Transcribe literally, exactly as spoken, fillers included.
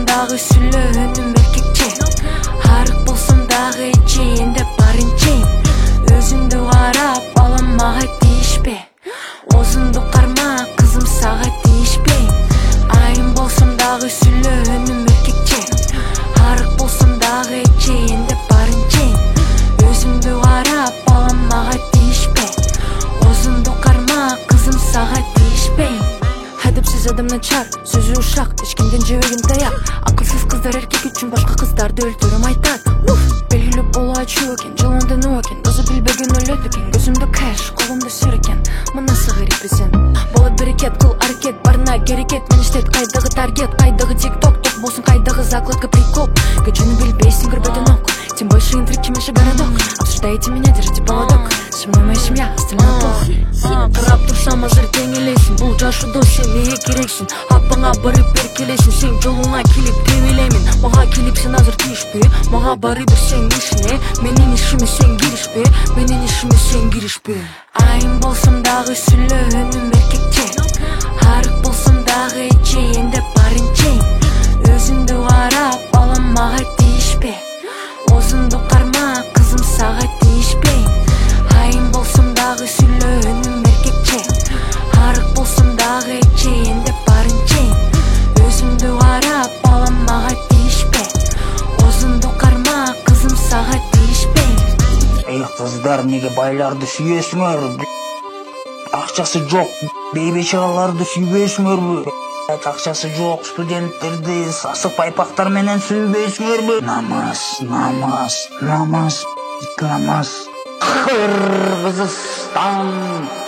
болсам дагы сүйлө өнүм эркекче, арык болсам дагы эче, энде барынча өзүңдү карап балам мага тийишпе, озунду карма кызым сага тийишпе. Айым болсам дагы сүйлө өнүм эркекче, арык болсам дагы эче, энде барынча өзүңдү карап балам мага тийишпе, озунду карма кызым сага тийишпе. Адепсиз адам начар, сөзү ушак, эчкимден жебеген таяк. Акылсыз кыздар эркек үчүн башка кыздарды өлтүрүм айтат. Белгилүү болуу ачуу экен, жалондануу экен, өзү билбеген өлөт экен. Көзүмдө кэш, колумда сыр экен, мынасы грипписин. Болот берекет, кыл аракет, барына керекет. Мен иштейт кайдагы таргет, кайдагы тикток, ток болсун кайдагы закладка прикол. Кечүүнү билбейсиң, көрбөдөн ок, тем больше интриг, чем еще городок. Обсуждаете меня, держите поводок, со мной моя семья, остальное плохо. Карап турсам азыр тең элесиң, бул жашоодо сен эмнеге керексиң? Апаңа барып беркелесиң, сен жолуңа келип тебелемин. Мага келип сен азыр тийишпе, мага барыбыр сен ишине. Менин ишиме сен киришпе, менин ишиме сен киришпе. Айым болсам дагы сүйлө өнүм эркекче, арык болсам дагы эче, энде барынча өзүңдү карап балам мага тийишпе, озунду карма кызым сага тийишпе. Айым болсам дагы сүйлө өнүм эркекче, арык болсам дагы эче, энде барынча өзүңдү карап балам мага тийишпе, озунду карма кызым сага тийишпе. Эй кыздар, эмнеге байларды сүйөсүңөр? Акчасы жок бейбечараларды сүйбөйсүңөрбү? Акчасы жок студенттерди сасык пайпактар менен сүйбөйсүңөрбү? Намаз, намаз, намаз, намаз. Кыргызстан